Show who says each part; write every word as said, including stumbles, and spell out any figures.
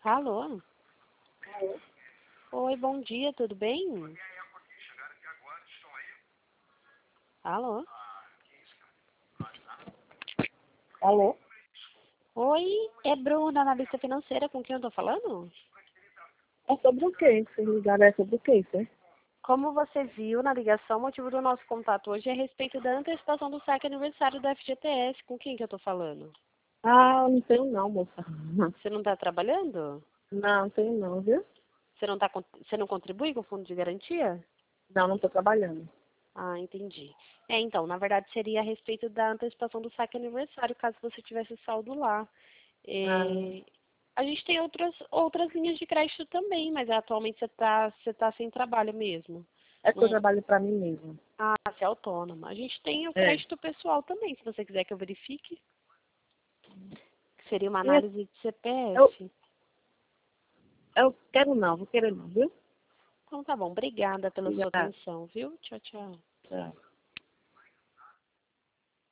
Speaker 1: Alô? Oi, bom dia, tudo bem? Alô?
Speaker 2: Alô?
Speaker 1: Oi, é Bruna, analista financeira, com quem eu tô falando?
Speaker 2: É sobre o quê? Se ligar é sobre o quê, isso?
Speaker 1: Como você viu na ligação, o motivo do nosso contato hoje é a respeito da antecipação do saque aniversário do F G T S. Com quem que eu tô falando?
Speaker 2: Ah, não tenho não, moça.
Speaker 1: Você não tá trabalhando?
Speaker 2: Não, não tenho não, viu?
Speaker 1: Você não, tá, con- você não contribui com o fundo de garantia?
Speaker 2: Não, não tô trabalhando.
Speaker 1: Ah, entendi. É, então, na verdade seria a respeito da antecipação do saque aniversário, caso você tivesse saldo lá.
Speaker 2: Ah,
Speaker 1: É, a gente tem outras, outras linhas de crédito também, mas atualmente você está você tá sem trabalho mesmo.
Speaker 2: é que eu
Speaker 1: Não,
Speaker 2: trabalho pra mim mesmo.
Speaker 1: ah, você é autônoma. A gente tem o
Speaker 2: É.
Speaker 1: crédito pessoal também, se você quiser que eu verifique. Seria uma
Speaker 2: E é-
Speaker 1: análise de
Speaker 2: Eu,
Speaker 1: C P F.
Speaker 2: eu quero não, vou querer não, viu?
Speaker 1: Então tá bom, obrigada pela sua
Speaker 2: Obrigada.
Speaker 1: atenção, viu? Tchau, tchau.
Speaker 2: Tchau.